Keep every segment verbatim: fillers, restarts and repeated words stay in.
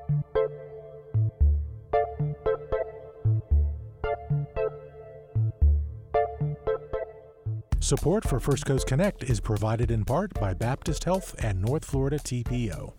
Support for First Coast Connect is provided in part by Baptist Health and North Florida T P O.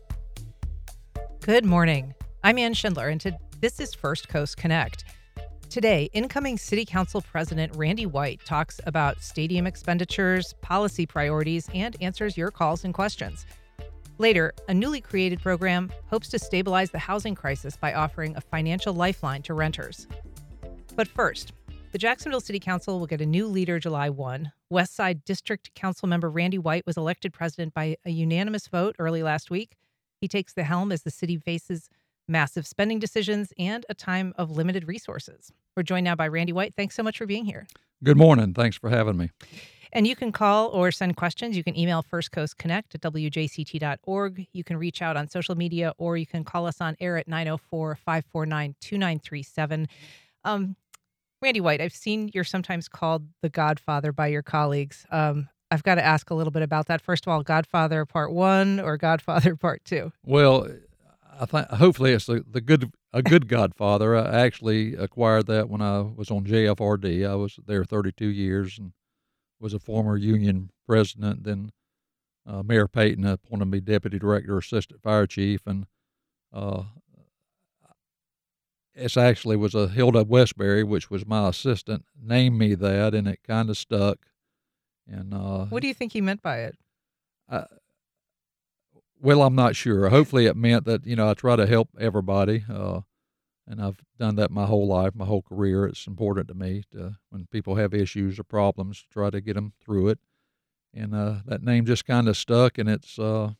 Good morning. I'm Ann Schindler, and to, this is First Coast Connect. Today, incoming City Council President Randy White talks about stadium expenditures, policy priorities, and answers your calls and questions. Later, a newly created program hopes to stabilize the housing crisis by offering a financial lifeline to renters. But first, the Jacksonville City Council will get a new leader July first. West Side District Council member Randy White was elected president by a unanimous vote early last week. He takes the helm as the city faces massive spending decisions and a time of limited resources. We're joined now by Randy White. Thanks so much for being here. Good morning. Thanks for having me. And you can call or send questions. You can email First Coast Connect at w j c t dot org. You can reach out on social media, or you can call us on air at nine oh four, five four nine, two nine three seven. Um, Randy White, I've seen you're sometimes called the Godfather by your colleagues. Um, I've got to ask a little bit about that. First of all, Godfather Part One or Godfather Part Two? Well, I think hopefully it's the, the good a good Godfather. I actually acquired that when I was on J F R D. I was there thirty-two years and was a former union president. Then uh, Mayor Payton appointed me deputy director, assistant fire chief, and uh, It's actually was a Hilda Westbury, which was my assistant, named me that, and it kind of stuck. And uh, what do you think he meant by it? I, well, I'm not sure. Hopefully, it meant that you know I try to help everybody, uh, and I've done that my whole life, my whole career. It's important to me to, when people have issues or problems, try to get them through it. And uh, that name just kind of stuck, and it's uh,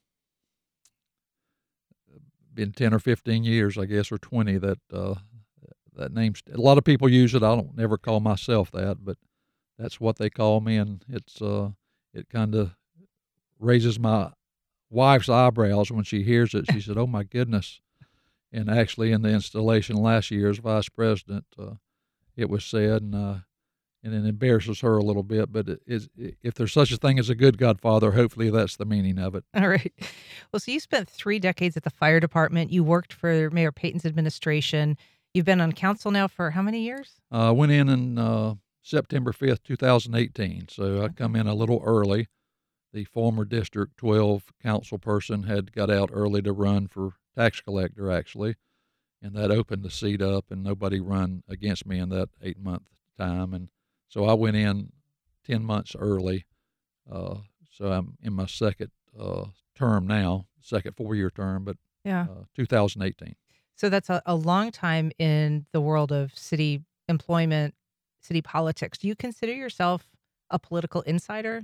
been ten or fifteen years, I guess, or twenty that uh, that name. A lot of people use it. I don't never call myself that, but that's what they call me, and it's uh, it kind of raises my wife's eyebrows when she hears it. She said, "Oh my goodness!" And actually, in the installation last year as vice president, uh, it was said, and uh, and it embarrasses her a little bit. But it is, if there's such a thing as a good godfather, hopefully that's the meaning of it. All right. Well, so you spent three decades at the fire department. You worked for Mayor Payton's administration. You've been on council now for how many years? I uh, went in in uh, September fifth, two thousand eighteen. So okay. I come in a little early. The former District twelve council person had got out early to run for tax collector, actually, and that opened the seat up, and nobody run against me in that eight-month time. And so I went in ten months early. Uh, so I'm in my second uh, term now, second four-year term, but yeah. uh, two thousand eighteen. So that's a, a long time in the world of city employment, city politics. Do you consider yourself a political insider?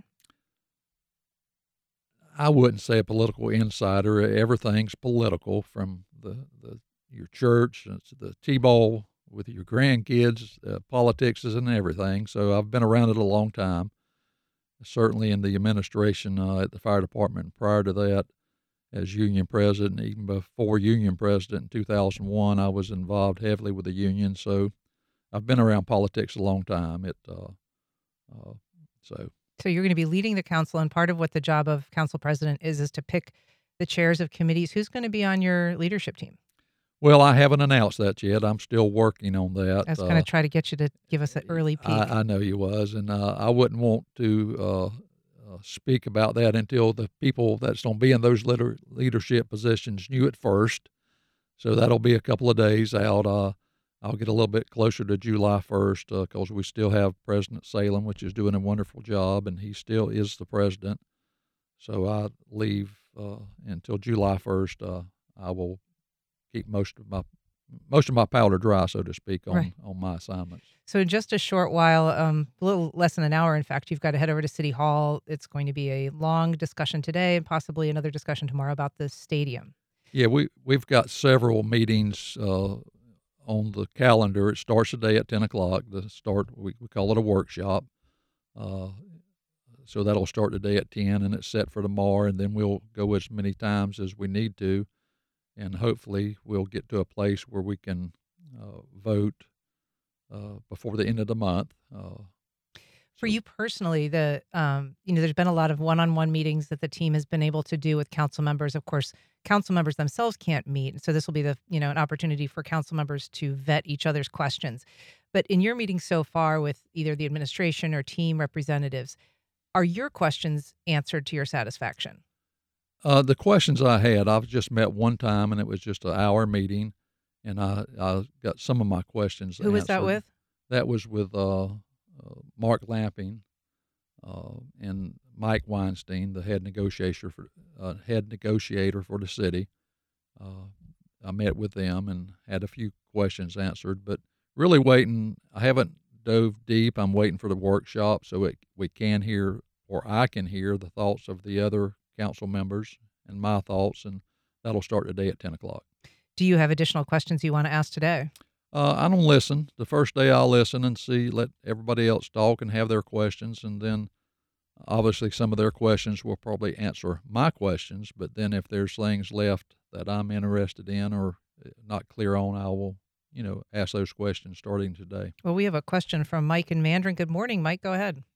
I wouldn't say a political insider. Everything's political, from the, the your church to the T-ball with your grandkids. Uh, politics is in everything. So I've been around it a long time. Certainly in the administration uh, at the fire department. Prior to that, as union president, even before union president in two thousand one, I was involved heavily with the union. So I've been around politics a long time. It uh, uh, so. So you're going to be leading the council, and part of what the job of council president is is to pick the chairs of committees. Who's going to be on your leadership team? Well, I haven't announced that yet. I'm still working on that. I was going to uh, try to get you to give us an early peek. I, I know you was, and uh, I wouldn't want to uh, uh, speak about that until the people that's going to be in those leader, leadership positions knew it first. So that'll be a couple of days out. Uh, I'll get a little bit closer to July first because uh, we still have President Salem, which is doing a wonderful job, and he still is the president. So I leave uh, until July first. Uh, I will keep most of my most of my powder dry, so to speak, on, right. on my assignments. So in just a short while, um, a little less than an hour, in fact, you've got to head over to City Hall. It's going to be a long discussion today and possibly another discussion tomorrow about the stadium. Yeah, we, we've got several meetings uh, on the calendar. It starts today at ten o'clock. The start, we, we call it a workshop. Uh, so that'll start today at ten, and it's set for tomorrow, and then we'll go as many times as we need to. And hopefully we'll get to a place where we can uh, vote uh, before the end of the month. Uh, For so. you personally, the um, you know, there's been a lot of one-on-one meetings that the team has been able to do with council members. Of course, council members themselves can't meet. So this will be the, you know, an opportunity for council members to vet each other's questions. But in your meeting so far with either the administration or team representatives, are your questions answered to your satisfaction? Uh, the questions I had, I've just met one time, and it was just an hour meeting, and I, I got some of my questions Who was that answered. with? That was with uh, uh, Mark Lamping uh, and Mike Weinstein, the head negotiator for uh, head negotiator for the city. Uh, I met with them and had a few questions answered, but really waiting. I haven't dove deep. I'm waiting for the workshop so it, we can hear, or I can hear, the thoughts of the other council members and my thoughts, and that'll start today at ten o'clock. Do you have additional questions you want to ask today? Uh, I don't listen. The first day I'll listen and see, let everybody else talk and have their questions, and then obviously some of their questions will probably answer my questions, but then if there's things left that I'm interested in or not clear on, I will, you know, ask those questions starting today. Well, we have a question from Mike in Mandarin. Good morning, Mike. Go ahead.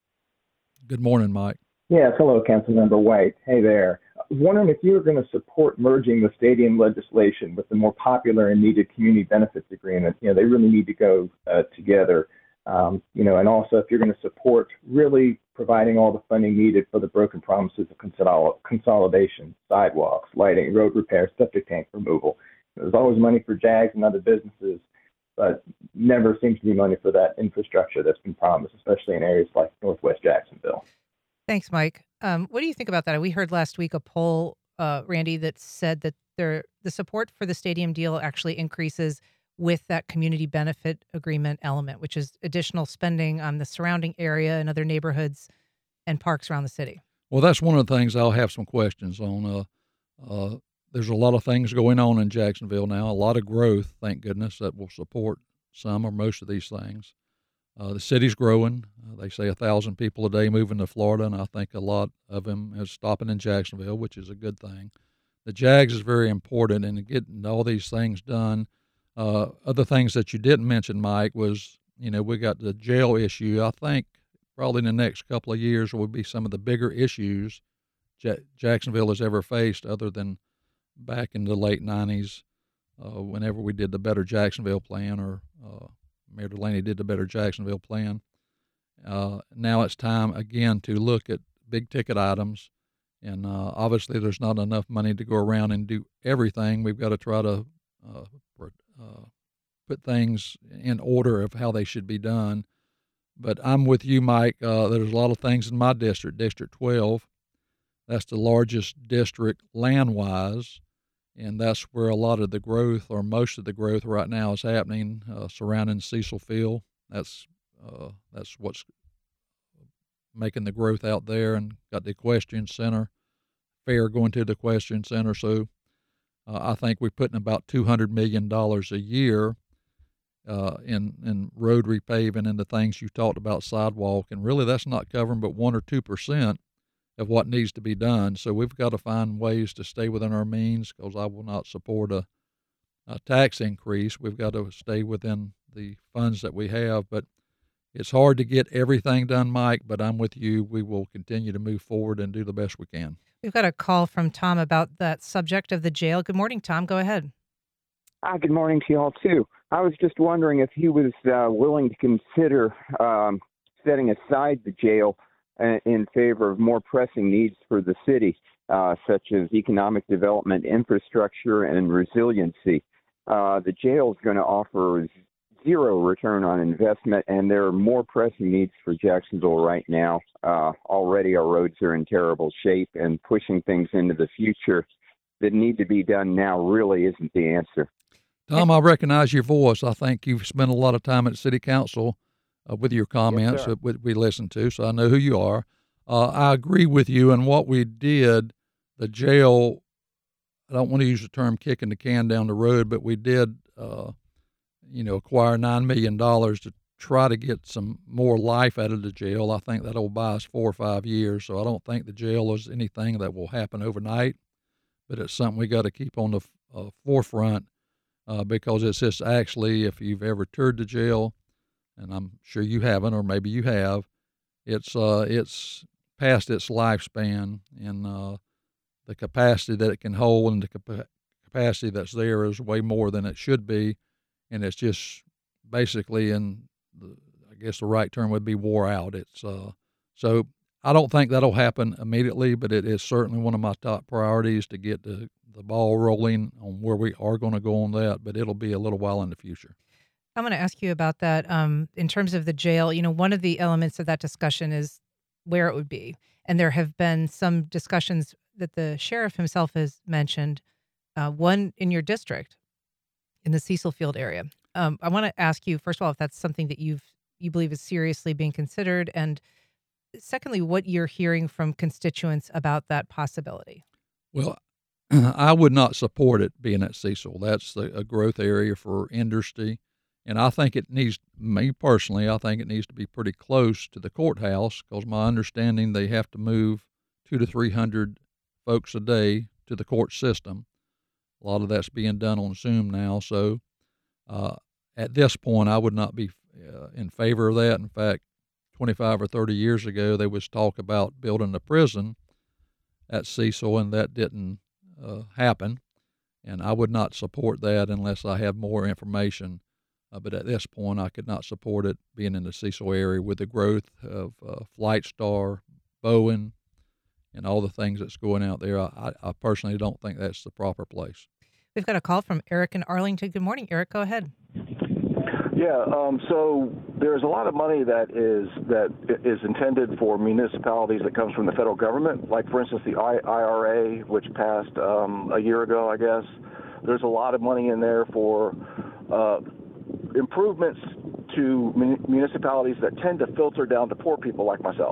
Good morning, Mike. Yes, hello, Councilmember White. Hey there. I was wondering if you were going to support merging the stadium legislation with the more popular and needed community benefits agreement. You know, they really need to go uh, together. Um, you know, and also if you're going to support really providing all the funding needed for the broken promises of consol- consolidation, sidewalks, lighting, road repairs, septic tank removal. There's always money for JAGS and other businesses, but never seems to be money for that infrastructure that's been promised, especially in areas like Northwest Jacksonville. Thanks, Mike. Um, what do you think about that? We heard last week a poll, uh, Randy, that said that there, the support for the stadium deal actually increases with that community benefit agreement element, which is additional spending on the surrounding area and other neighborhoods and parks around the city. Well, that's one of the things I'll have some questions on. Uh, uh, there's a lot of things going on in Jacksonville now, a lot of growth, thank goodness, that will support some or most of these things. Uh, the city's growing. Uh, they say a thousand people a day moving to Florida, and I think a lot of them is stopping in Jacksonville, which is a good thing. The JAGS is very important, and getting all these things done. Uh, other things that you didn't mention, Mike, was, you know, we got the jail issue. I think probably in the next couple of years will be some of the bigger issues J- Jacksonville has ever faced, other than back in the late nineties, uh, whenever we did the Better Jacksonville plan, or uh, Mayor Delaney did the Better Jacksonville plan. Uh, now it's time again to look at big ticket items, and uh, obviously there's not enough money to go around and do everything. We've got to try to uh, uh, put things in order of how they should be done. But I'm with you, Mike. Uh, there's a lot of things in my district, District twelve. That's the largest district land-wise, and that's where a lot of the growth, or most of the growth right now, is happening uh, surrounding Cecil Field. That's uh, that's what's making the growth out there, and got the equestrian center, fair going to the equestrian center. So uh, I think we're putting about two hundred million dollars a year uh, in, in road repaving and the things you talked about, sidewalk, and really that's not covering but one or two percent of what needs to be done. So we've got to find ways to stay within our means, because I will not support a, a tax increase. We've got to stay within the funds that we have, but it's hard to get everything done, Mike, but I'm with you. We will continue to move forward and do the best we can. We've got a call from Tom about that subject of the jail. Good morning, Tom. Go ahead. Hi, good morning to you all, too. I was just wondering if he was uh, willing to consider um, setting aside the jail in favor of more pressing needs for the city, uh, such as economic development, infrastructure, and resiliency. Uh, the jail is going to offer zero return on investment, and there are more pressing needs for Jacksonville right now. Uh, already our roads are in terrible shape, and pushing things into the future that need to be done now really isn't the answer. Tom, I recognize your voice. I think you've spent a lot of time at City Council Uh, with your comments yes, that we, we listened to, so I know who you are. Uh, I agree with you, and what we did, the jail, I don't want to use the term kicking the can down the road, but we did, uh, you know, acquire nine million dollars to try to get some more life out of the jail. I think that'll buy us four or five years, so I don't think the jail is anything that will happen overnight, but it's something we got to keep on the uh, forefront uh, because it's just actually, if you've ever toured the jail, and I'm sure you haven't, or maybe you have, it's uh, it's past its lifespan, and uh, the capacity that it can hold and the capa- capacity that's there is way more than it should be, and it's just basically, in the, I guess the right term would be wore out. It's uh, so I don't think that'll happen immediately, but it is certainly one of my top priorities to get the, the ball rolling on where we are going to go on that, but it'll be a little while in the future. I'm going to ask you about that. Um, in terms of the jail, you know, one of the elements of that discussion is where it would be. And there have been some discussions that the sheriff himself has mentioned, uh, one in your district, in the Cecil Field area. Um, I want to ask you, first of all, if that's something that you've you believe is seriously being considered, and secondly, what you're hearing from constituents about that possibility. Well, I would not support it being at Cecil. That's a, a growth area for industry. And I think it needs, me personally, I think it needs to be pretty close to the courthouse, because my understanding they have to move two to three hundred folks a day to the court system. A lot of that's being done on Zoom now. So uh, at this point, I would not be uh, in favor of that. In fact, twenty-five or thirty years ago, there was talk about building a prison at Cecil, and that didn't uh, happen. And I would not support that unless I have more information. Uh, but at this point, I could not support it being in the Cecil area with the growth of uh, Flightstar, Bowen, and all the things that's going out there. I, I personally don't think that's the proper place. We've got a call from Eric in Arlington. Good morning, Eric. Go ahead. Yeah, um, so there's a lot of money that is that is intended for municipalities that comes from the federal government, like, for instance, the I R A, which passed um, a year ago, I guess. There's a lot of money in there for uh, improvements to mun- municipalities that tend to filter down to poor people like myself.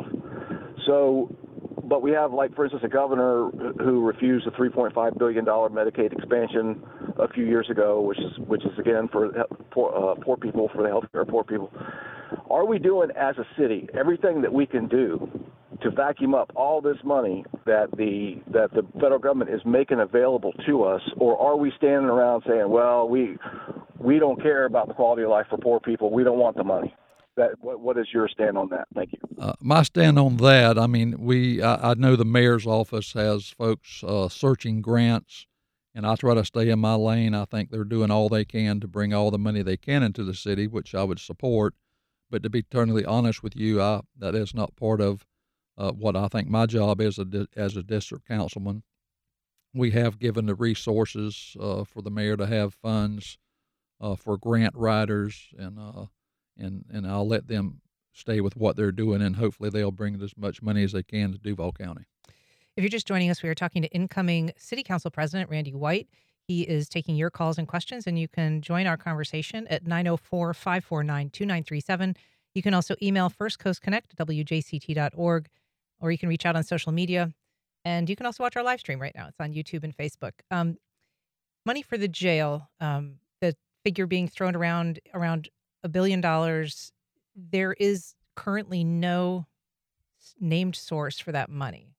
So, but we have, like, for instance, a governor who refused a three point five billion dollars Medicaid expansion a few years ago, which is, which is again, for poor, uh, poor people, for the health care of poor people. Are we doing, as a city, everything that we can do to vacuum up all this money that the that the federal government is making available to us, or are we standing around saying, well, we we don't care about the quality of life for poor people, we don't want the money? That, what, what is your stand on that? Thank you. Uh, my stand on that, I mean, we I, I know the mayor's office has folks uh, searching grants, and I try to stay in my lane. I think they're doing all they can to bring all the money they can into the city, which I would support. But to be totally honest with you, I, that is not part of uh, what I think my job is a di- as a district councilman. We have given the resources uh, for the mayor to have funds uh, for grant writers, and uh, and and I'll let them stay with what they're doing, and hopefully they'll bring as much money as they can to Duval County. If you're just joining us, we are talking to incoming City Council President Randy White. He is taking your calls and questions, and you can join our conversation at nine oh four, five four nine, two nine three seven. You can also email First Coast Connect at w j c t dot org, or you can reach out on social media. And you can also watch our live stream right now. It's on YouTube and Facebook. Um, money for the jail, um, the figure being thrown around, around a billion dollars. There is currently no named source for that money.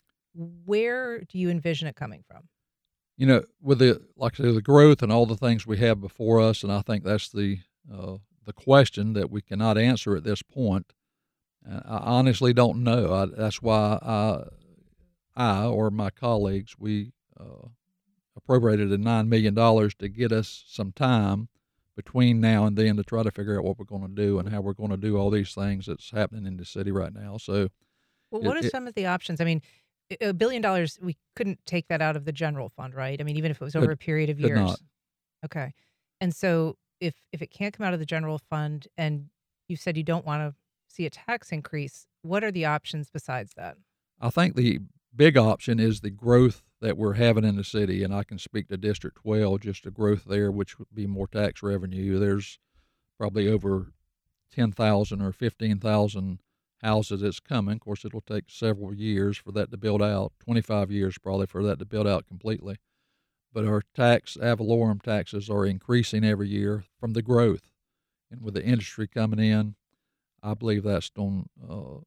Where do you envision it coming from? You know, with the, like I say, the growth and all the things we have before us, and I think that's the uh, the question that we cannot answer at this point. Uh, I honestly don't know. I, that's why I, I or my colleagues, we uh, appropriated a nine million dollars to get us some time between now and then to try to figure out what we're going to do and how we're going to do all these things that's happening in the city right now. So, well, what it, are it, some of the options? I mean, a billion dollars, we couldn't take that out of the general fund, right? I mean, even if it was over could, a period of could years. Not. Okay. And so if if it can't come out of the general fund, and you said you don't want to see a tax increase, what are the options besides that? I think the big option is the growth that we're having in the city, and I can speak to District twelve, just the growth there, which would be more tax revenue. There's probably over ten thousand or fifteen thousand houses that's coming. Of course, it'll take several years for that to build out, twenty-five years probably for that to build out completely. But our tax, ad valorem taxes are increasing every year from the growth. And with the industry coming in, I believe that's going to uh,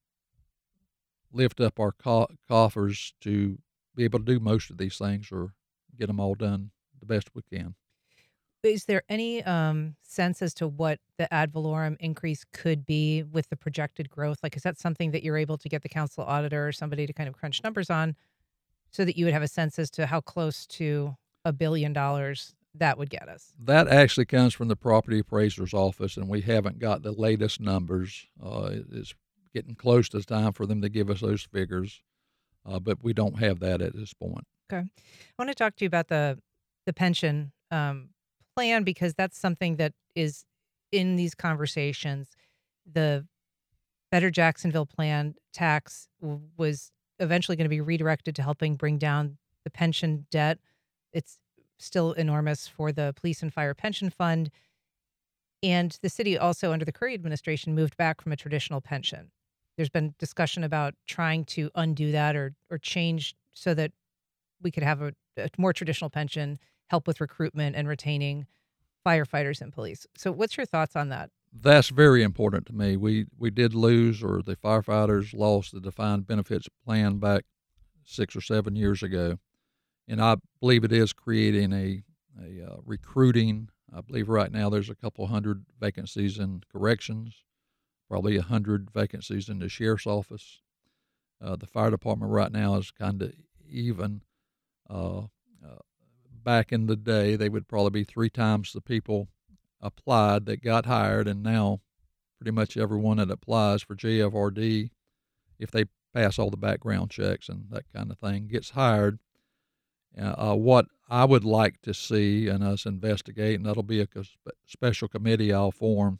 lift up our co- coffers to be able to do most of these things or get them all done the best we can. Is there any um, sense as to what the ad valorem increase could be with the projected growth? Like, is that something that you're able to get the council auditor or somebody to kind of crunch numbers on so that you would have a sense as to how close to a billion dollars that would get us? That actually comes from the property appraiser's office, and we haven't got the latest numbers. Uh, it- it's getting close to time for them to give us those figures, uh, but we don't have that at this point. Okay. I want to talk to you about the the pension um, plan, because that's something that is in these conversations. The Better Jacksonville plan tax w- was eventually going to be redirected to helping bring down the pension debt. It's still enormous for the police and fire pension fund. And the city also, under the Curry administration, moved back from a traditional pension. There's been discussion about trying to undo that or or change so that we could have a, a more traditional pension, help with recruitment and retaining firefighters and police. So what's your thoughts on that? That's very important to me. We we did lose, or the firefighters lost the defined benefits plan back six or seven years ago, and I believe it is creating a a uh, recruiting. I believe right now there's a couple hundred vacancies in corrections, probably a hundred vacancies in the sheriff's office. Uh, the fire department right now is kind of even. Uh, uh, back in the day, they would probably be three times the people applied that got hired, and now pretty much everyone that applies for J F R D, if they pass all the background checks and that kind of thing, gets hired. Uh, uh, what I would like to see and us investigate, and that'll be a cos- special committee I'll form.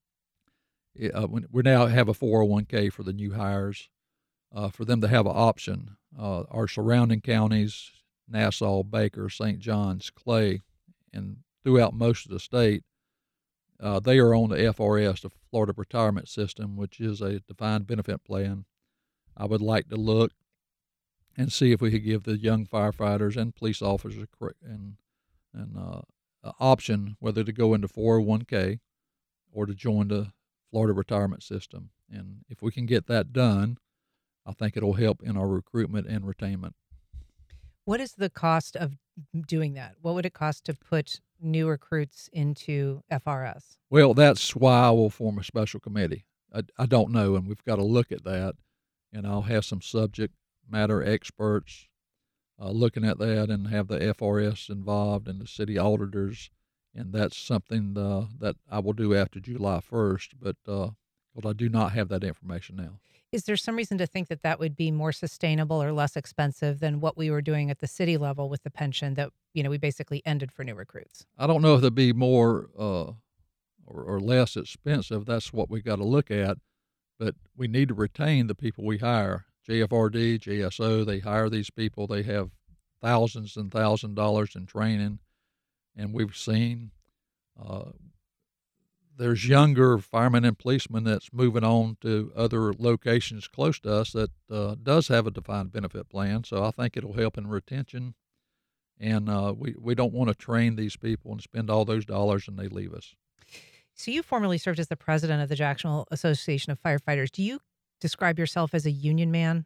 Uh, we now have a four oh one k for the new hires, uh, for them to have an option. Uh, our surrounding counties, Nassau, Baker, Saint John's, Clay, and throughout most of the state, uh, they are on the F R S, the Florida Retirement System, which is a defined benefit plan. I would like to look and see if we could give the young firefighters and police officers and an uh, a option whether to go into four oh one k or to join the Florida Retirement System. And if we can get that done, I think it'll help in our recruitment and retainment. What is the cost of doing that? What would it cost to put new recruits into F R S? Well, that's why I will form a special committee. I, I don't know, and we've got to look at that, and I'll have some subject matter experts uh, looking at that and have the F R S involved and the city auditors, and that's something uh, that I will do after July first, but uh, but I do not have that information now. Is there some reason to think that that would be more sustainable or less expensive than what we were doing at the city level with the pension that, you know, we basically ended for new recruits? I don't know if it'd be more uh, or, or less expensive. That's what we got to look at, but we need to retain the people we hire. J F R D, J S O, they hire these people. They have thousands and thousands of dollars in training, and we've seen uh, there's younger firemen and policemen that's moving on to other locations close to us that uh, does have a defined benefit plan. So I think it'll help in retention, and uh, we, we don't want to train these people and spend all those dollars and they leave us. So you formerly served as the president of the Jacksonville Association of Firefighters. Do you describe yourself as a union man?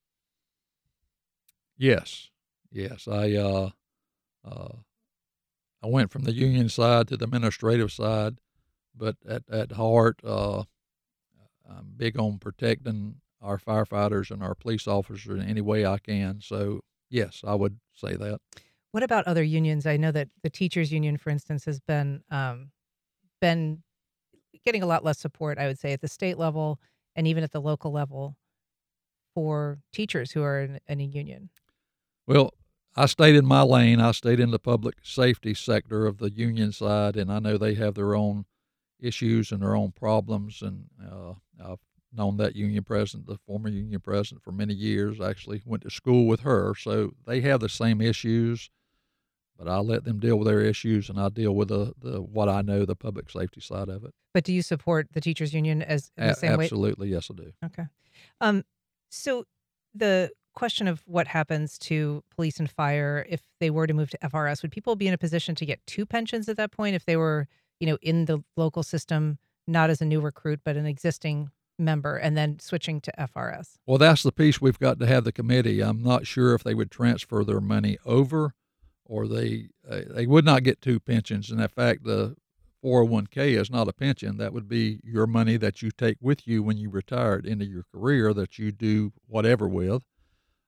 Yes, yes. I uh, uh, I went from the union side to the administrative side, but at, at heart, uh, I'm big on protecting our firefighters and our police officers in any way I can. So, yes, I would say that. What about other unions? I know that the teachers union, for instance, has been um, been getting a lot less support, I would say, at the state level and even at the local level for teachers who are in, in a union. Well, I stayed in my lane. I stayed in the public safety sector of the union side, and I know they have their own issues and their own problems. And uh, I've known that union president, the former union president, for many years. I actually went to school with her, so they have the same issues. But I let them deal with their issues, and I deal with the, the what I know, the public safety side of it. But do you support the teachers union as in the A- same way? absolutely, yes, I do. Okay. Um, so the question of what happens to police and fire if they were to move to F R S, would people be in a position to get two pensions at that point if they were, you know, in the local system, not as a new recruit, but an existing member, and then switching to F R S? Well, that's the piece we've got to have the committee. I'm not sure if they would transfer their money over, or they uh, they would not get two pensions. And in fact, the four oh one k is not a pension. That would be your money that you take with you when you retire at the end of your career that you do whatever with.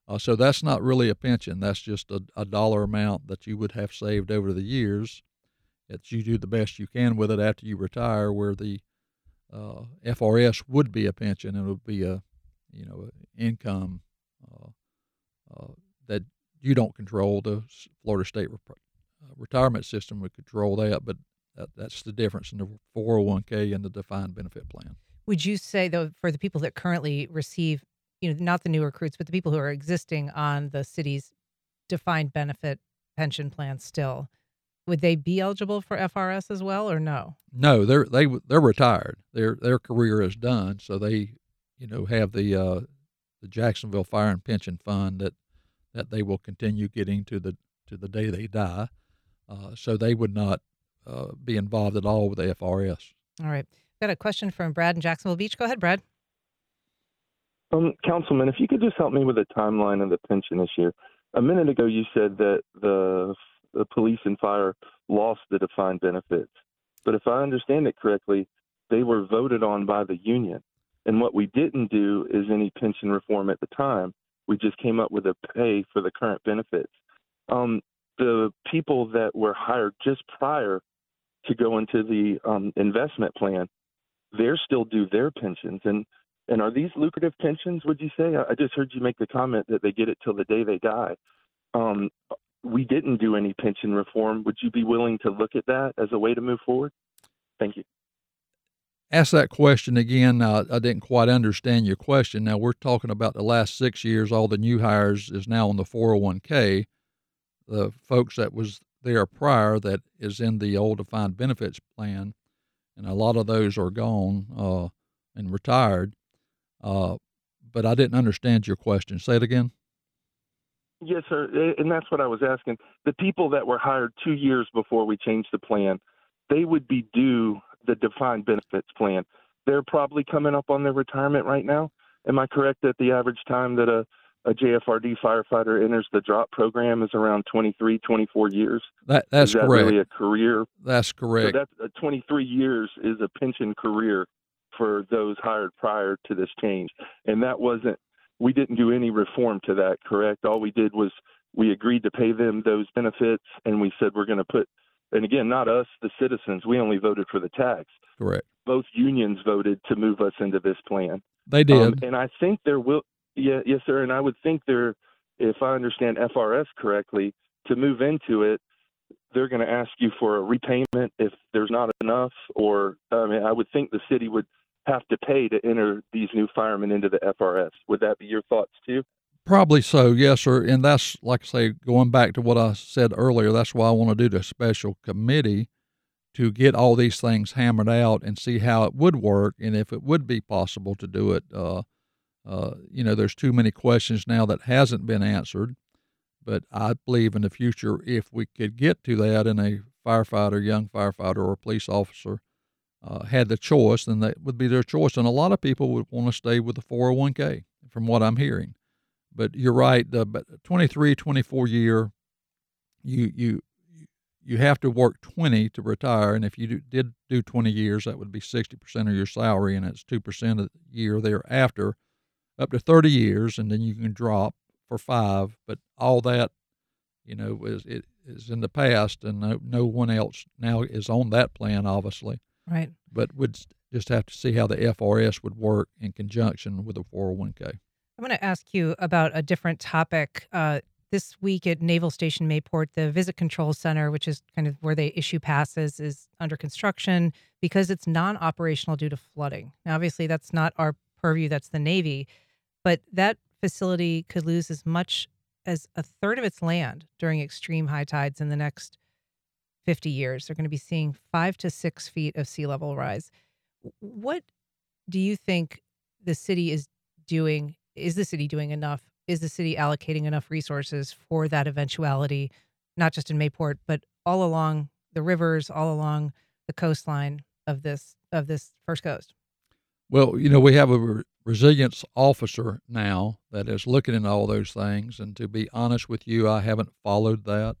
Uh, so that's not really a pension. That's just a, a dollar amount that you would have saved over the years that you do the best you can with it after you retire, where the uh, F R S would be a pension and it would be a, you know, a income uh, uh, that you don't control. The Florida State Rep- uh, retirement system would control that, but that, that's the difference in the four oh one k and the defined benefit plan. Would you say, though, for the people that currently receive, you know, not the new recruits, but the people who are existing on the city's defined benefit pension plan still, would they be eligible for F R S as well, or no? No, they're they they're retired. Their their career is done, so they, you know, have the uh, the Jacksonville Fire and Pension Fund that that they will continue getting to the to the day they die. Uh, so they would not uh, be involved at all with the F R S. All right. Got a question from Brad in Jacksonville Beach. Go ahead, Brad. Um, Councilman, if you could just help me with the timeline of the pension issue. A minute ago, you said that the, the police and fire lost the defined benefits. But if I understand it correctly, they were voted on by the union. And what we didn't do is any pension reform at the time. We just came up with a pay for the current benefits. Um, the people that were hired just prior to go into the um, investment plan, they're still due their pensions. And And are these lucrative pensions, would you say? I just heard you make the comment that they get it till the day they die. Um, we didn't do any pension reform. Would you be willing to look at that as a way to move forward? Thank you. Ask that question again. Uh, I didn't quite understand your question. Now, we're talking about the last six years. All the new hires is now on the four oh one k. The folks that was there prior that is in the old defined benefits plan, and a lot of those are gone uh, and retired. Uh, but I didn't understand your question. Say it again. Yes, sir. And that's what I was asking. The people that were hired two years before we changed the plan, they would be due the defined benefits plan. They're probably coming up on their retirement right now. Am I correct that the average time that a, a J F R D firefighter enters the DROP program is around twenty-three, twenty-four years? That That's is that correct. Really a career? That's correct. So that's, uh, twenty-three years is a pension career for those hired prior to this change. And that wasn't, we didn't do any reform to that, correct? All we did was we agreed to pay them those benefits, and we said we're going to put, and again, not us, the citizens, we only voted for the tax. Correct. Both unions voted to move us into this plan. They did. Um, and I think there will, yeah, yes, sir, and I would think there, if I understand F R S correctly, to move into it, they're going to ask you for a repayment if there's not enough, or I mean, I would think the city would have to pay to enter these new firemen into the F R S. Would that be your thoughts too? Probably so, yes, sir. And that's, like I say, going back to what I said earlier, that's why I want to do the special committee to get all these things hammered out and see how it would work and if it would be possible to do it. Uh, uh, you know, there's too many questions now that hasn't been answered, but I believe in the future, if we could get to that and a firefighter, young firefighter or a police officer uh, had the choice, then that would be their choice. And a lot of people would want to stay with the four oh one k from what I'm hearing. But you're right, the twenty-three, twenty-four year, you, you, you have to work twenty to retire, and if you do, did do twenty years, that would be sixty percent of your salary, and it's two percent a year thereafter, up to thirty years, and then you can drop for five. But all that, you know, is it is in the past, and no, no one else now is on that plan, obviously. Right. But would just have to see how the F R S would work in conjunction with the four oh one k. I'm going to ask you about a different topic. Uh, This week at Naval Station Mayport, the Visit Control Center, which is kind of where they issue passes, is under construction because it's non-operational due to flooding. Now, obviously, that's not our purview. That's the Navy. But that facility could lose as much as a third of its land during extreme high tides in the next fifty years. They're going to be seeing five to six feet of sea level rise. What do you think the city is doing? Is the city doing enough? Is the city allocating enough resources for that eventuality, not just in Mayport, but all along the rivers, all along the coastline of this of this First Coast? Well, you know, we have a re- resilience officer now that is looking at all those things. And to be honest with you, I haven't followed that.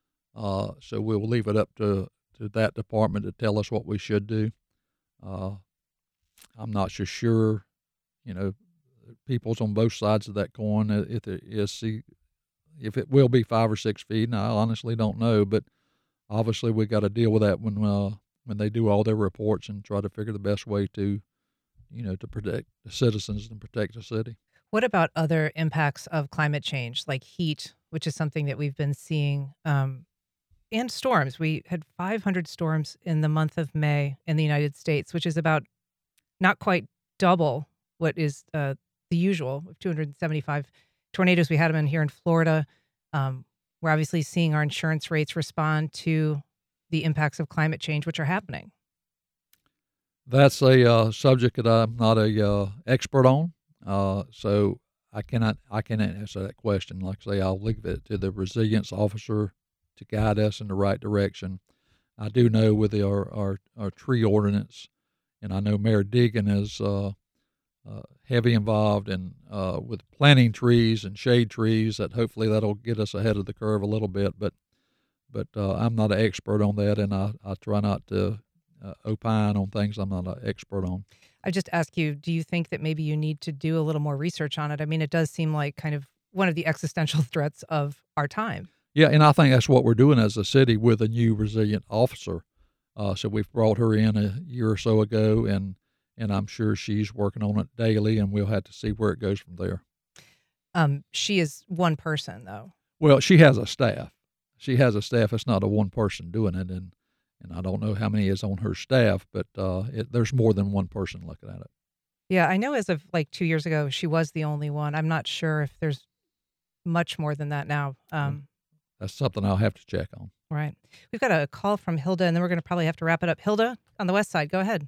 Uh, so we'll leave it up to, to that department to tell us what we should do. Uh, I'm not so sure, you know, people's on both sides of that coin. If it is, see, if it will be five or six feet, and I honestly don't know, but obviously we got to deal with that when uh, when they do all their reports and try to figure the best way to, you know, to protect the citizens and protect the city. What about other impacts of climate change, like heat, which is something that we've been seeing, um, and storms? We had five hundred storms in the month of May in the United States, which is about not quite double what is uh, the usual of two hundred seventy-five tornadoes. We had them in here in Florida. Um, we're obviously seeing our insurance rates respond to the impacts of climate change, which are happening. That's a uh, subject that I'm not a uh, expert on, uh, so I cannot I cannot answer that question. Like I say, I'll leave it to the resilience officer to guide us in the right direction. I do know with the, our, our our tree ordinance, and I know Mayor Deegan is uh, uh, heavy involved in uh, with planting trees and shade trees. That hopefully that'll get us ahead of the curve a little bit. But but uh, I'm not an expert on that, and I, I try not to uh, opine on things I'm not an expert on. I just ask you, do you think that maybe you need to do a little more research on it? I mean, it does seem like kind of one of the existential threats of our time. Yeah, and I think that's what we're doing as a city with a new resilient officer. Uh, so we've brought her in a year or so ago, and and I'm sure she's working on it daily, and we'll have to see where it goes from there. Um, she is one person, though. Well, she has a staff. She has a staff. It's not a one person doing it, and and I don't know how many is on her staff, but uh, it, there's more than one person looking at it. Yeah, I know as of like two years ago, she was the only one. I'm not sure if there's much more than that now. Um, That's something I'll have to check on. Right. We've got a call from Hilda, and then we're going to probably have to wrap it up. Hilda, on the west side, go ahead.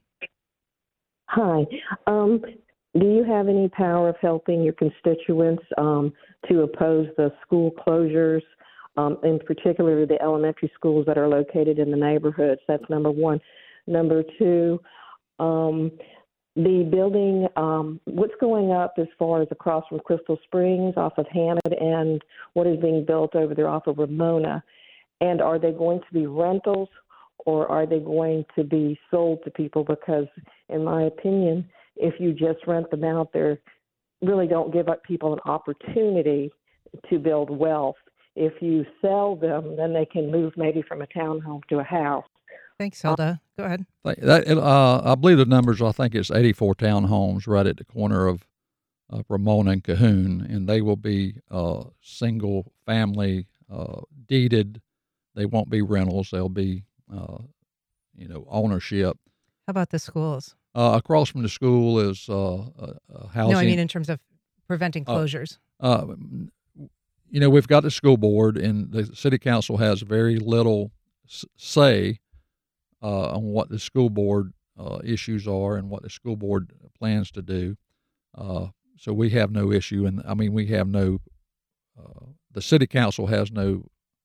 Hi. Um, do you have any power of helping your constituents um, to oppose the school closures, um, in particular the elementary schools that are located in the neighborhoods? That's number one. Number two, um, the building, um, what's going up as far as across from Crystal Springs off of Hammond and what is being built over there off of Ramona? And are they going to be rentals or are they going to be sold to people? Because in my opinion, if you just rent them out, they really don't give up people an opportunity to build wealth. If you sell them, then they can move maybe from a townhome to a house. Thanks, Hilda. Go ahead. That, uh, I believe the numbers, I think it's eighty-four townhomes right at the corner of uh, Ramona and Cahoon, and they will be uh, single family uh, deeded. They won't be rentals. They'll be, uh, you know, ownership. How about the schools? Uh, across from the school is uh, uh, housing. No, I mean in terms of preventing closures. Uh, uh, you know, we've got the school board, and the city council has very little s- say uh, on what the school board uh, issues are and what the school board plans to do. Uh, so we have no issue, and I mean we have no. Uh, the city council has no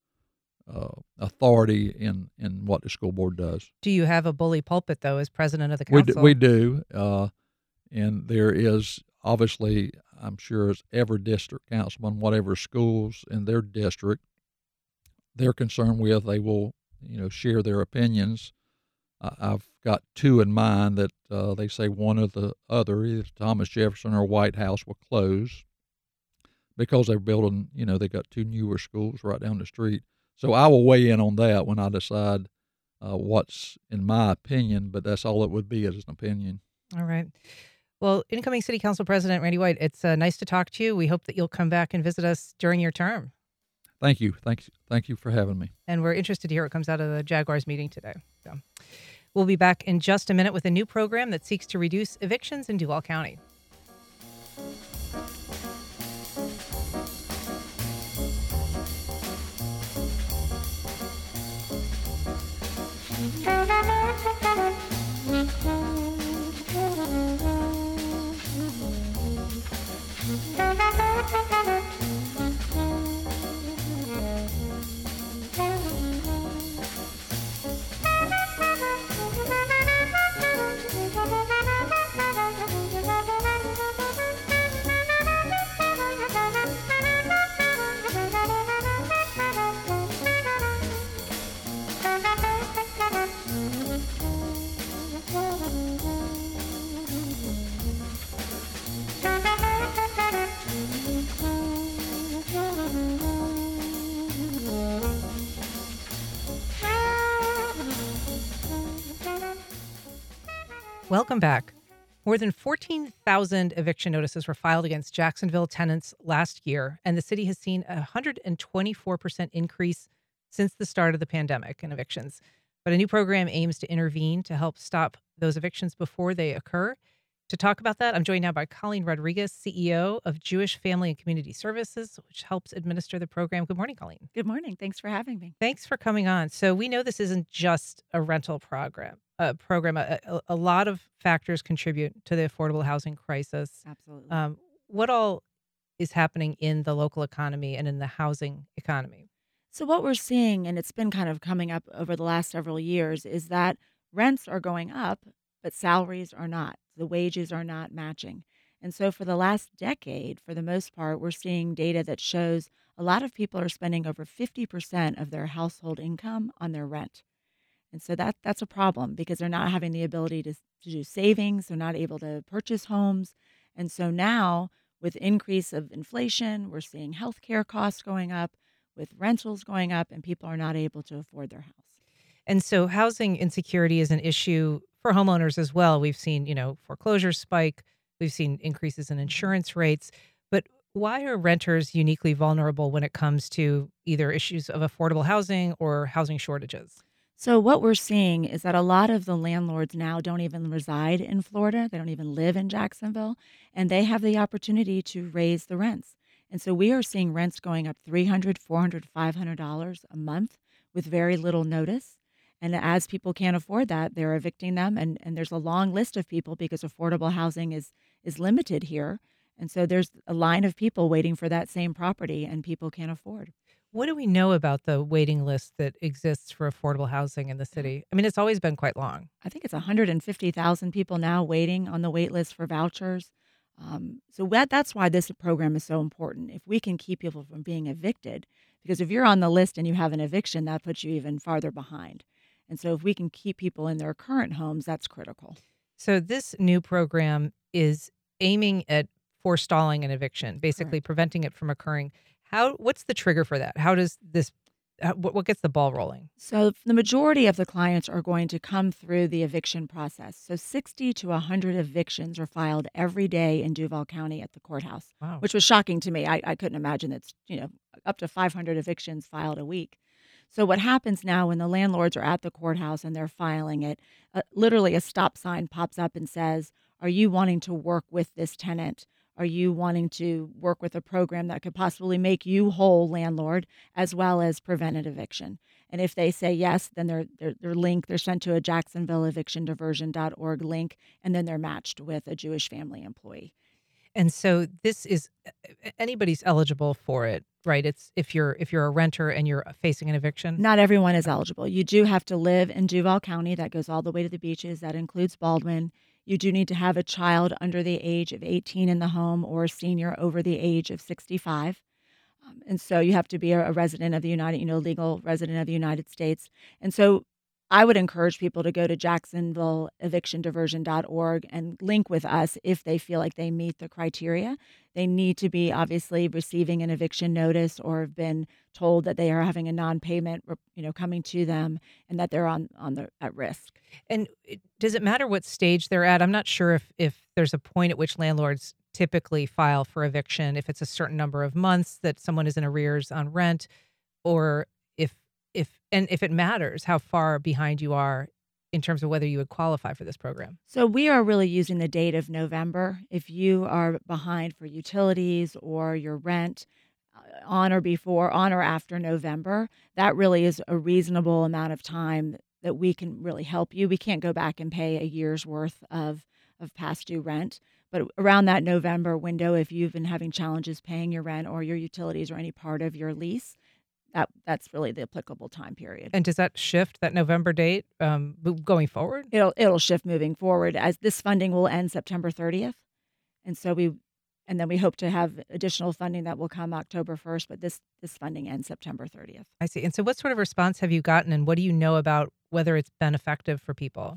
uh, authority in, in what the school board does. Do you have a bully pulpit though, as president of the council? We do, we do uh, and there is obviously, I'm sure, as every district councilman, whatever schools in their district they're concerned with, they will, you know, share their opinions. Uh, I've got two in mind that uh, they say one or the other, either Thomas Jefferson or White House, will close because they're building, you know, they got two newer schools right down the street. So I will weigh in on that when I decide uh, what's in my opinion, but that's all it would be as an opinion. All right. Well, incoming City Council President Randy White, it's uh, nice to talk to you. We hope that you'll come back and visit us during your term. Thank you. Thank you. Thank you for having me. And we're interested to hear what comes out of the Jaguars meeting today. So we'll be back in just a minute with a new program that seeks to reduce evictions in Duval County. Welcome back. More than fourteen thousand eviction notices were filed against Jacksonville tenants last year, and the city has seen a one hundred twenty-four percent increase since the start of the pandemic in evictions. But a new program aims to intervene to help stop those evictions before they occur. To talk about that, I'm joined now by Colleen Rodriguez, C E O of Jewish Family and Community Services, which helps administer the program. Good morning, Colleen. Good morning. Thanks for having me. Thanks for coming on. So we know this isn't just a rental program. Uh, program. A, a, a lot of factors contribute to the affordable housing crisis. Absolutely. Um, what all is happening in the local economy and in the housing economy? So what we're seeing, and it's been kind of coming up over the last several years, is that rents are going up, but salaries are not. The wages are not matching. And so for the last decade, for the most part, we're seeing data that shows a lot of people are spending over fifty percent of their household income on their rent. And so that that's a problem because they're not having the ability to, to do savings. They're not able to purchase homes. And so now with increase of inflation, we're seeing healthcare costs going up, with rentals going up, and people are not able to afford their house. And so housing insecurity is an issue for homeowners as well. We've seen, you know, foreclosures spike. We've seen increases in insurance rates. But why are renters uniquely vulnerable when it comes to either issues of affordable housing or housing shortages? So what we're seeing is that a lot of the landlords now don't even reside in Florida. They don't even live in Jacksonville, and they have the opportunity to raise the rents. And so we are seeing rents going up three hundred dollars, four hundred dollars, five hundred dollars a month with very little notice. And as people can't afford that, they're evicting them. And, and there's a long list of people because affordable housing is is limited here. And so there's a line of people waiting for that same property, and people can't afford. What do we know about the waiting list that exists for affordable housing in the city? I mean, it's always been quite long. I think it's one hundred fifty thousand people now waiting on the wait list for vouchers. Um, so that, that's why this program is so important. If we can keep people from being evicted, because if you're on the list and you have an eviction, that puts you even farther behind. And so if we can keep people in their current homes, that's critical. So this new program is aiming at forestalling an eviction, basically Correct. preventing it from occurring. How? What's the trigger for that? How does this? How, what, what gets the ball rolling? So the majority of the clients are going to come through the eviction process. So sixty to one hundred evictions are filed every day in Duval County at the courthouse, Wow. which was shocking to me. I, I couldn't imagine that's, you know, up to five hundred evictions filed a week. So what happens now when the landlords are at the courthouse and they're filing it, uh, literally a stop sign pops up and says, are you wanting to work with this tenant? Are you wanting to work with a program that could possibly make you whole, landlord, as well as prevent an eviction? And if they say yes, then they're they're, they're linked. They're sent to a Jacksonville eviction diversion dot org link, and then they're matched with a Jewish family employee. And so this is anybody's eligible for it, right? It's if you're if you're a renter and you're facing an eviction. Not everyone is eligible. You do have to live in Duval County. That goes all the way to the beaches. That includes Baldwin. You do need to have a child under the age of eighteen in the home or a senior over the age of sixty-five. Um, and so you have to be a, a resident of the United, you know, legal resident of the United States. And so I would encourage people to go to Jacksonville eviction diversion dot org and link with us if they feel like they meet the criteria. They need to be obviously receiving an eviction notice or have been told that they are having a non-payment, you know, coming to them and that they're on, on the at risk. And it- does it matter what stage they're at? I'm not sure if, if there's a point at which landlords typically file for eviction, if it's a certain number of months that someone is in arrears on rent, or if if and if it matters how far behind you are in terms of whether you would qualify for this program. So we are really using the date of November. If you are behind for utilities or your rent uh, on or before, on or after November, that really is a reasonable amount of time that we can really help you. We can't go back and pay a year's worth of, of past due rent. But around that November window, if you've been having challenges paying your rent or your utilities or any part of your lease, that that's really the applicable time period. And does that shift, that November date, um, going forward? It'll it'll shift moving forward as this funding will end September thirtieth. And so we and then we hope to have additional funding that will come October first, but this this funding ends September thirtieth. I see. And so what sort of response have you gotten, and what do you know about whether it's been effective for people?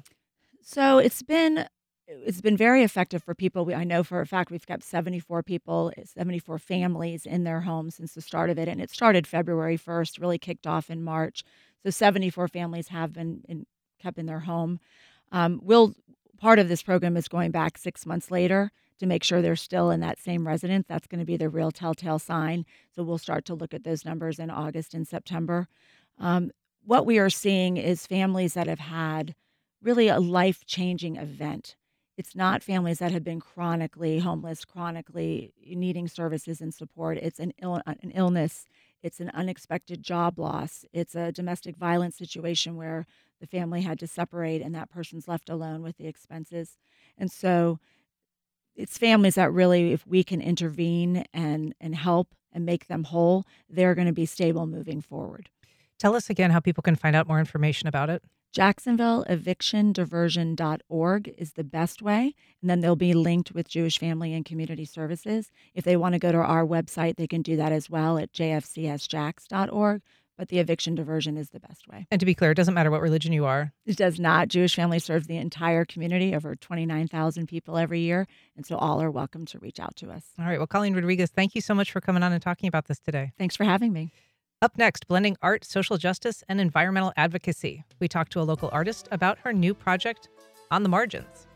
So it's been it's been very effective for people. We, I know for a fact we've kept seventy-four people, seventy-four families in their homes since the start of it. And it started February first, really kicked off in March. So seventy-four families have been in, kept in their home. Um, we'll part of this program is going back six months later to make sure they're still in that same residence. That's going to be the real telltale sign. So we'll start to look at those numbers in August and September. Um, what we are seeing is families that have had really a life-changing event. It's not families that have been chronically homeless, chronically needing services and support. It's an, Ill- an illness. It's an unexpected job loss. It's a domestic violence situation where the family had to separate and that person's left alone with the expenses. And so it's families that really, if we can intervene and, and help and make them whole, they're going to be stable moving forward. Tell us again how people can find out more information about it. Jacksonville Eviction Diversion dot org is the best way, and then they'll be linked with Jewish Family and Community Services. If they want to go to our website, they can do that as well at j f c s jacks dot org, but the eviction diversion is the best way. And to be clear, it doesn't matter what religion you are. It does not. Jewish Family serves the entire community, over twenty-nine thousand people every year, and so all are welcome to reach out to us. All right. Well, Colleen Rodriguez, thank you so much for coming on and talking about this today. Thanks for having me. Up next, blending art, social justice, and environmental advocacy. We talk to a local artist about her new project, On the Margins.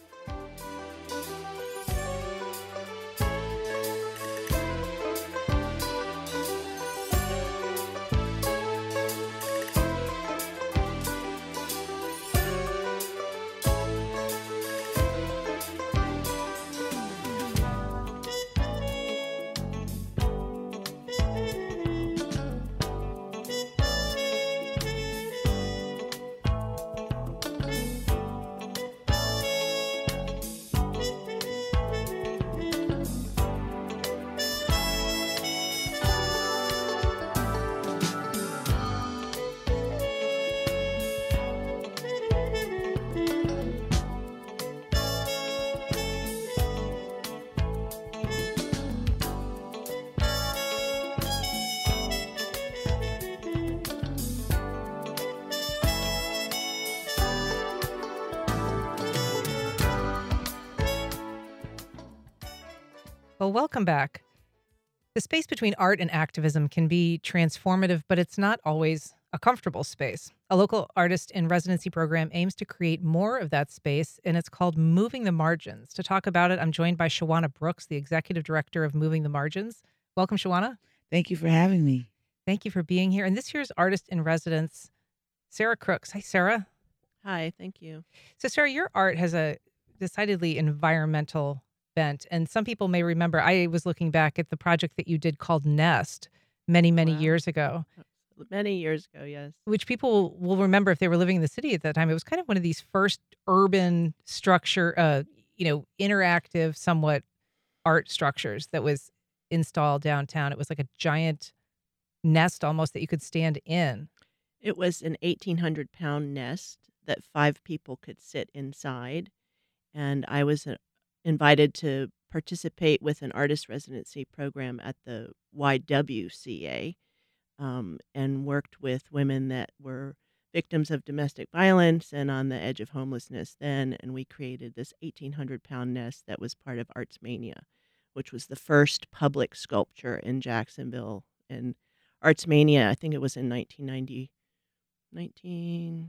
Well, welcome back. The space between art and activism can be transformative, but it's not always a comfortable space. A local artist in residency program aims to create more of that space, and it's called Moving the Margins. To talk about it, I'm joined by Shawana Brooks, the executive director of Moving the Margins. Welcome, Shawana. Thank you for having me. Thank you for being here. And this year's artist in residence, Sarah Crooks. Hi, Sarah. Hi, thank you. So, Sarah, your art has a decidedly environmental bent. And some people may remember, I was looking back at the project that you did called Nest many, many Wow. years ago, Many years ago, yes. which people will remember if they were living in the city at that time. It was kind of one of these first urban structure, uh, you know, interactive, somewhat art structures that was installed downtown. It was like a giant nest almost that you could stand in. It was an eighteen hundred pound nest that five people could sit inside. And I was uh, invited to participate with an artist residency program at the Y W C A, um, and worked with women that were victims of domestic violence and on the edge of homelessness then. And we created this eighteen hundred pound nest that was part of Arts Mania, which was the first public sculpture in Jacksonville. And Arts Mania, I think it was in nineteen ninety, nineteen,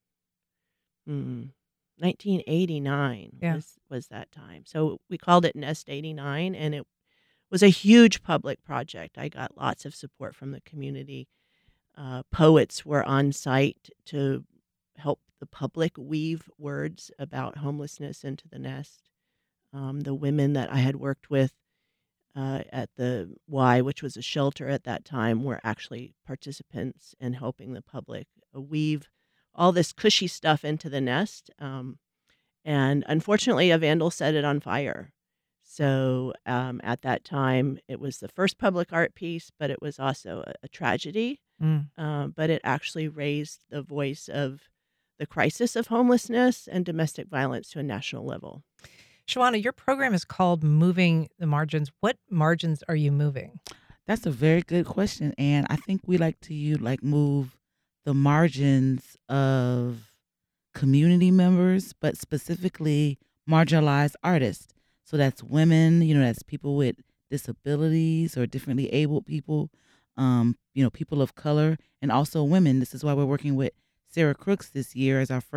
hmm, nineteen eighty-nine Yeah. was, was that time. So we called it Nest eighty-nine, and it was a huge public project. I got lots of support from the community. Uh, poets were on site to help the public weave words about homelessness into the nest. Um, the women that I had worked with uh, at the Y, which was a shelter at that time, were actually participants in helping the public uh, weave all this cushy stuff into the nest. Um, and unfortunately, a vandal set it on fire. So um, at that time, it was the first public art piece, but it was also a, a tragedy. Mm. Um, but it actually raised the voice of the crisis of homelessness and domestic violence to a national level. Shawana, your program is called Moving the Margins. What margins are you moving? That's a very good question, and I think we like to you like move the margins of community members, but specifically marginalized artists. So that's women, you know, that's people with disabilities or differently abled people, um, you know, people of color, and also women. This is why we're working with Sarah Crooks this year as our first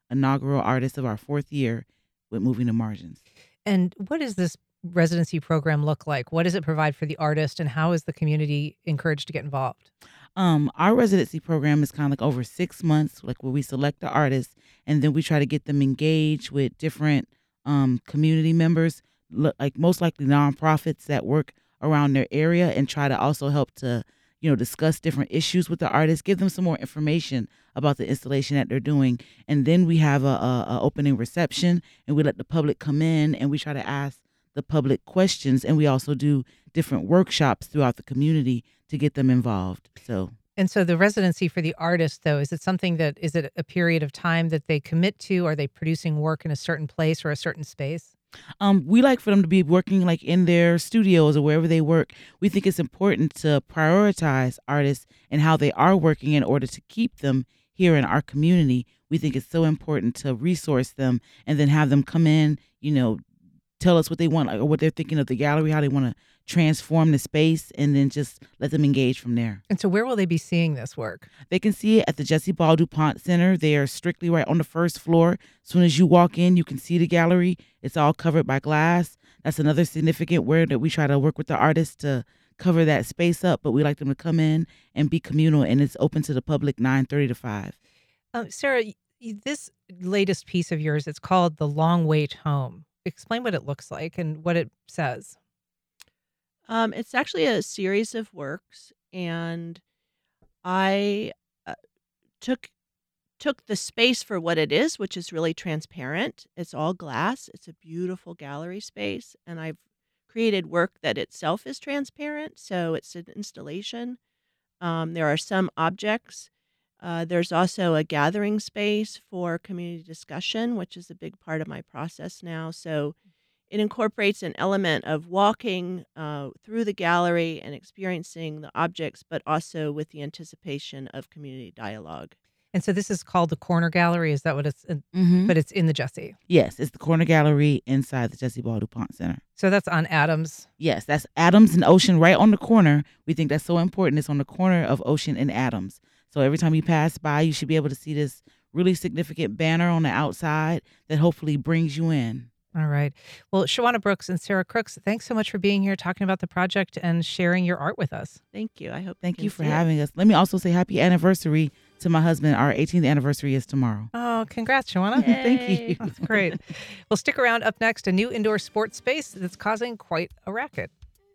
inaugural artist of our fourth year with Moving the Margins. And what does this residency program look like? What does it provide for the artist, and how is the community encouraged to get involved? Um, our residency program is kind of like over six months, like where we select the artists, and then we try to get them engaged with different um, community members, like most likely nonprofits that work around their area, and try to also help to, you know, discuss different issues with the artists, give them some more information about the installation that they're doing. And then we have a, a, a opening reception, and we let the public come in, and we try to ask the public questions, and we also do different workshops throughout the community to get them involved. So, and so the residency for the artist, though, is it something that, is it a period of time that they commit to? Are they producing work in a certain place or a certain space? Um, we like for them to be working like in their studios or wherever they work. We think it's important to prioritize artists and how they are working in order to keep them here in our community. We think it's so important to resource them and then have them come in, you know, tell us what they want, or what they're thinking of the gallery, how they want to transform the space, and then just let them engage from there. And so where will they be seeing this work? They can see it at the Jesse Ball DuPont Center. They are strictly right on the first floor. As soon as you walk in, you can see the gallery. It's all covered by glass. That's another significant word that we try to work with the artists to cover that space up, but we like them to come in and be communal, and it's open to the public nine thirty to five. Um, Sarah, this latest piece of yours, it's called The Long Wait Home. Explain what it looks like and what it says. Um, it's actually a series of works, and I uh, took took the space for what it is, which is really transparent. It's all glass. It's a beautiful gallery space, and I've created work that itself is transparent, so it's an installation. Um, there are some objects. Uh, there's also a gathering space for community discussion, which is a big part of my process now. So it incorporates an element of walking uh, through the gallery and experiencing the objects, but also with the anticipation of community dialogue. And so this is called the Corner Gallery. Is that what it's in? Mm-hmm. But it's in the Jesse. Yes, it's the Corner Gallery inside the Jesse Ball DuPont Center. So that's on Adams. Yes, that's Adams and Ocean right on the corner. We think that's so important. It's on the corner of Ocean and Adams. So every time you pass by, you should be able to see this really significant banner on the outside that hopefully brings you in. All right. Well, Shawana Brooks and Sarah Crooks, thanks so much for being here, talking about the project and sharing your art with us. Thank you. I hope Thank you, you for see having it. us. Let me also say happy anniversary to my husband. Our eighteenth anniversary is tomorrow. Oh, congrats, Shawana. Thank you. That's great. Well, stick around. Up next, a new indoor sports space that's causing quite a racket.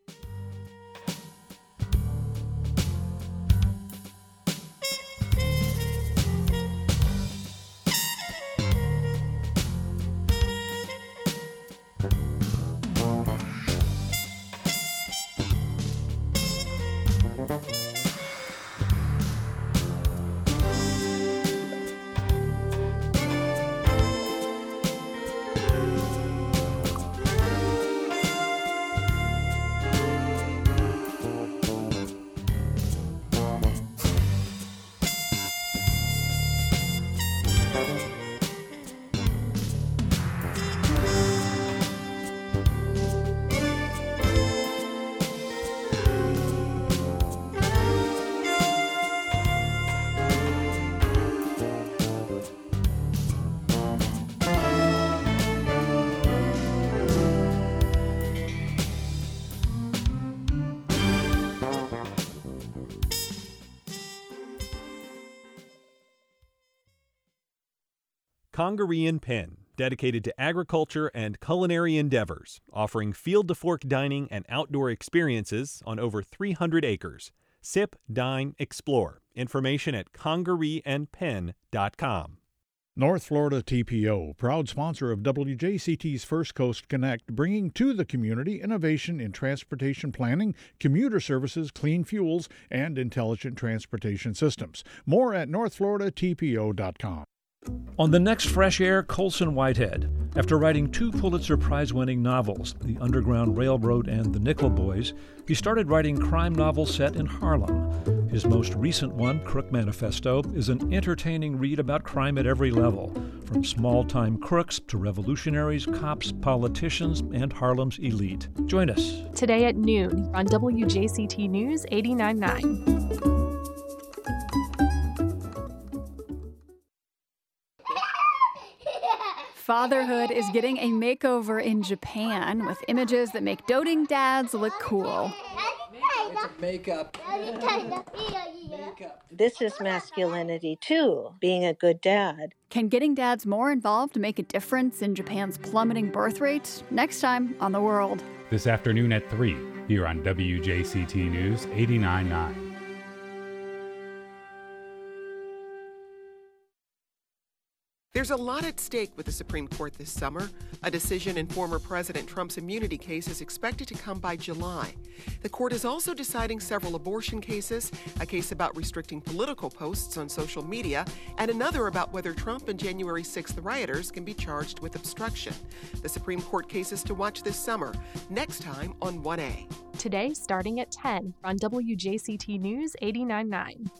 Congaree and Penn, dedicated to agriculture and culinary endeavors, offering field-to-fork dining and outdoor experiences on over three hundred acres. Sip, dine, explore. Information at congaree and penn dot com. North Florida T P O, proud sponsor of W J C T's First Coast Connect, bringing to the community innovation in transportation planning, commuter services, clean fuels, and intelligent transportation systems. More at north florida t p o dot com. On the next Fresh Air, Colson Whitehead. After writing two Pulitzer Prize-winning novels, The Underground Railroad and The Nickel Boys, he started writing crime novels set in Harlem. His most recent one, Crook Manifesto, is an entertaining read about crime at every level, from small-time crooks to revolutionaries, cops, politicians, and Harlem's elite. Join us. Today at noon on W J C T News eighty-nine point nine. Fatherhood is getting a makeover in Japan with images that make doting dads look cool. Makeup. This is masculinity too, being a good dad. Can getting dads more involved make a difference in Japan's plummeting birth rate? Next time on The World. This afternoon at three, here on W J C T News eighty-nine point nine. There's a lot at stake with the Supreme Court this summer. A decision in former President Trump's immunity case is expected to come by July. The court is also deciding several abortion cases, a case about restricting political posts on social media, and another about whether Trump and January sixth rioters can be charged with obstruction. The Supreme Court cases to watch this summer, next time on one A. Today, starting at ten on W J C T News eighty-nine point nine.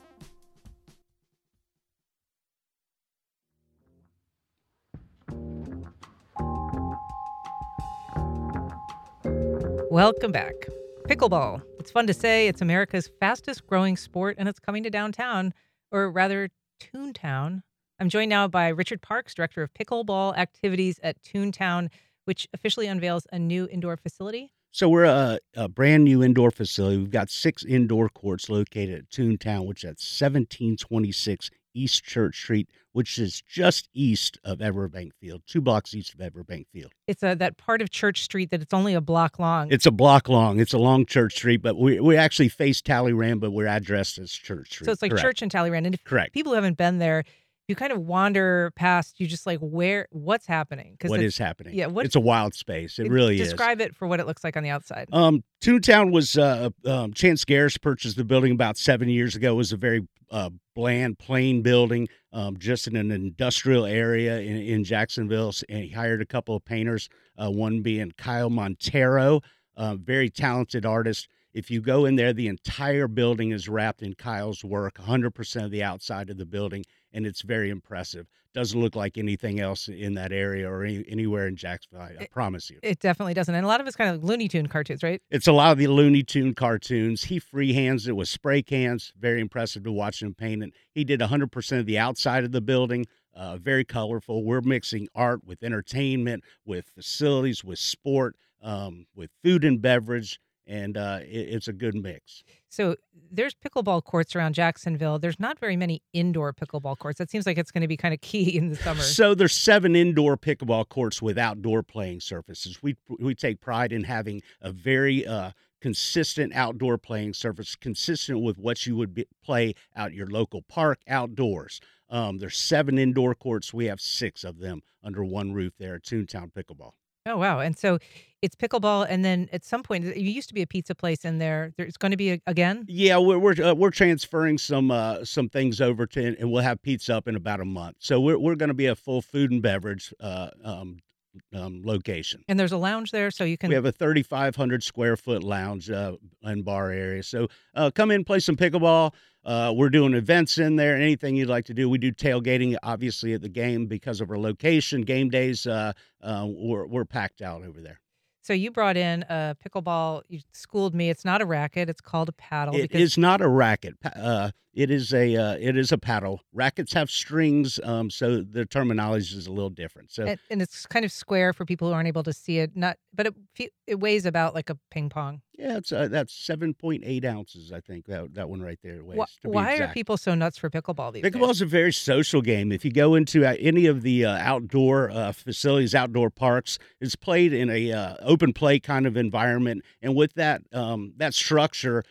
Welcome back. Pickleball. It's fun to say. It's America's fastest growing sport, and it's coming to downtown, or rather Toontown. I'm joined now by Richard Parks, Director of Pickleball Activities at Toontown, which officially unveils a new indoor facility. So we're a, a brand new indoor facility. We've got six indoor courts located at Toontown, which is at seventeen twenty-six East Church Street, which is just east of Everbank Field, two blocks east of Everbank Field. It's a, that part of Church Street that it's only a block long. It's a block long. It's along Church Street, but we we actually face Talleyrand, but we're addressed as Church Street. So it's like Correct. Church and Talleyrand. And if Correct. people haven't been there, you kind of wander past, you just like, where, what's happening? What is happening? Yeah, what, it's a wild space. It really describe is. Describe it for what it looks like on the outside. Um, Toontown was, uh, um, Chance Garris purchased the building about seven years ago. It was a very uh, bland, plain building, um, just in an industrial area in, in Jacksonville. And he hired a couple of painters, uh, one being Kyle Montero, a very talented artist. If you go in there, the entire building is wrapped in Kyle's work, one hundred percent of the outside of the building, and it's very impressive. Doesn't look like anything else in that area or any, anywhere in Jacksonville, I, I it, promise you. It definitely doesn't. And a lot of it's kind of Looney Tune cartoons, right? It's a lot of the Looney Tune cartoons. He freehands it with spray cans. Very impressive to watch him paint it. He did one hundred percent of the outside of the building. Uh, very colorful. We're mixing art with entertainment, with facilities, with sport, um, with food and beverage. And uh, it, it's a good mix. So there's pickleball courts around Jacksonville. There's not very many indoor pickleball courts. That seems like it's going to be kind of key in the summer. So there's seven indoor pickleball courts with outdoor playing surfaces. We we take pride in having a very uh, consistent outdoor playing surface, consistent with what you would be, play out your local park outdoors. Um, there's seven indoor courts. We have six of them under one roof there at Toontown Pickleball. Oh, wow. And so it's pickleball, and then at some point, it used to be a pizza place in there. There's going to be a, again? Yeah, we're we're, uh, we're transferring some uh, some things over to, and we'll have pizza up in about a month. So we're we're going to be a full food and beverage uh, um, um, location. And there's a lounge there, so you can. We have a thirty-five hundred square foot lounge uh, and bar area. So uh, come in, play some pickleball. Uh, we're doing events in there. Anything you'd like to do, we do tailgating, obviously, at the game because of our location. Game days, uh, uh, we're we're packed out over there. So you brought in a pickleball. You schooled me. It's not a racket. It's called a paddle. It is not a racket. Uh, it is a uh, it is a paddle. Rackets have strings, um, so the terminology is a little different. So and, and it's kind of square for people who aren't able to see it. Not, but it it weighs about like a ping pong. Yeah, it's uh, that's seven point eight ounces. I think that that one right there weighs. Why, to be why exact. are people so nuts for pickleball these Pickleball days? is a very social game. If you go into uh, any of the uh, outdoor uh, facilities, outdoor parks, it's played in a uh, open play kind of environment, and with that um, that structure,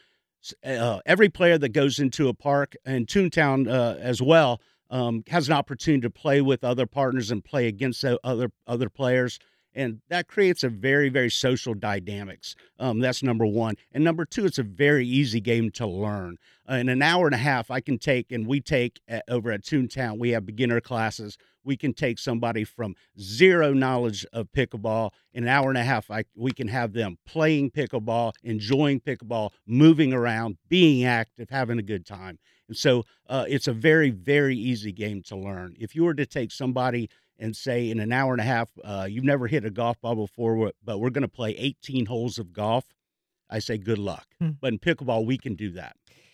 uh, every player that goes into a park, and Toontown uh, as well, um, has an opportunity to play with other partners and play against other other players. And that creates a very, very social dynamics. Um, that's number one. And number two, it's a very easy game to learn. Uh, in an hour and a half, I can take, and we take at, over at Toontown, we have beginner classes. We can take somebody from zero knowledge of pickleball. In an hour and a half, I, we can have them playing pickleball, enjoying pickleball, moving around, being active, having a good time. And so uh, it's a very, very easy game to learn. If you were to take somebody and say in an hour and a half, uh, you've never hit a golf ball before, but we're going to play eighteen holes of golf, I say good luck. Hmm. But in pickleball, we can do that.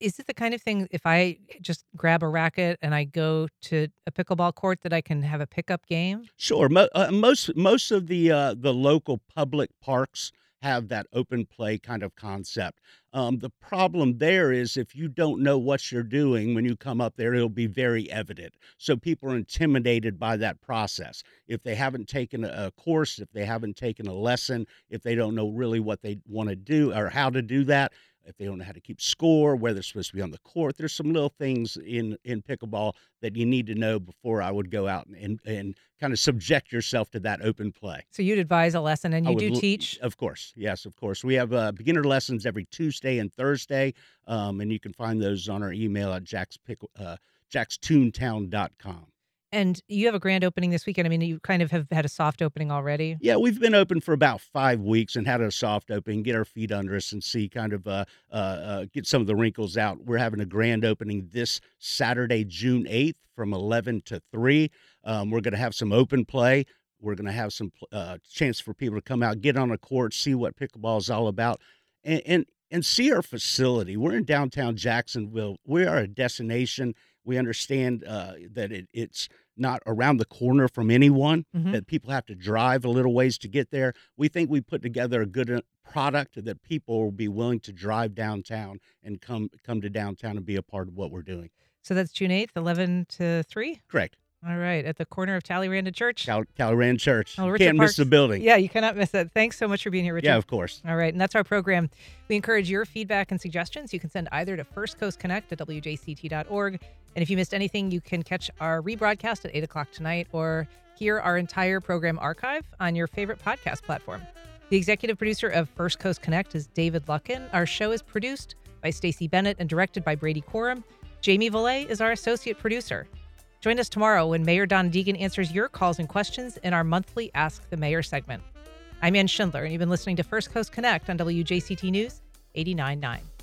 Is it the kind of thing, if I just grab a racket and I go to a pickleball court, that I can have a pickup game? Sure. Mo- uh, most most of the uh, the local public parks have that open play kind of concept. Um, the problem there is if you don't know what you're doing when you come up there, it'll be very evident. So people are intimidated by that process. If they haven't taken a, a course, if they haven't taken a lesson, if they don't know really what they want to do or how to do that, if they don't know how to keep score, where they're supposed to be on the court, there's some little things in, in pickleball that you need to know before I would go out and, and, and kind of subject yourself to that open play. So you'd advise a lesson, and you do l- teach? Of course. Yes, of course. We have uh, beginner lessons every Tuesday and Thursday, um, and you can find those on our email at jacks pickle, uh, jacks toontown dot com. And you have a grand opening this weekend. I mean, you kind of have had a soft opening already. Yeah, we've been open for about five weeks and had a soft opening, get our feet under us and see kind of uh, uh, uh, get some of the wrinkles out. We're having a grand opening this Saturday, June eighth from eleven to three. Um, we're going to have some open play. We're going to have some uh, chance for people to come out, get on a court, see what pickleball is all about, and, and, and see our facility. We're in downtown Jacksonville. We are a destination. We understand uh, that it, it's not around the corner from anyone, Mhm. that people have to drive a little ways to get there. We think we put together a good uh, product that people will be willing to drive downtown and come come to downtown and be a part of what we're doing. So that's June eighth, eleven to three? Correct. All right, at the corner of Talleyrand and Church. Cal- Talleyrand Church. Oh, You Richard can't miss Parks. the building. Yeah, you cannot miss it. Thanks so much for being here, Richard. Yeah, of course. All right, and that's our program. We encourage your feedback and suggestions. You can send either to First Coast Connect at W J C T dot org. And if you missed anything, you can catch our rebroadcast at eight o'clock tonight or hear our entire program archive on your favorite podcast platform. The executive producer of First Coast Connect is David Luckin. Our show is produced by Stacey Bennett and directed by Brady Coram. Jamie Valet is our associate producer. Join us tomorrow when Mayor Don Deegan answers your calls and questions in our monthly Ask the Mayor segment. I'm Ann Schindler, and you've been listening to First Coast Connect on W J C T News eighty-nine point nine.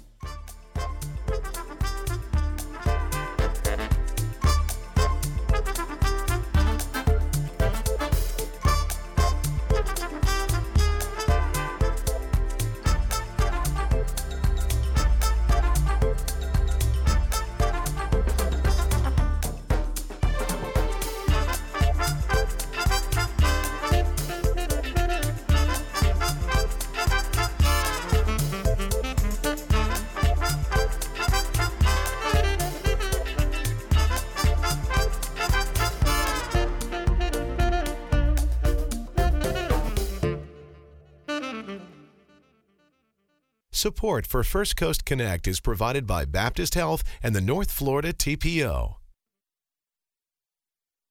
Support for First Coast Connect is provided by Baptist Health and the North Florida T P O.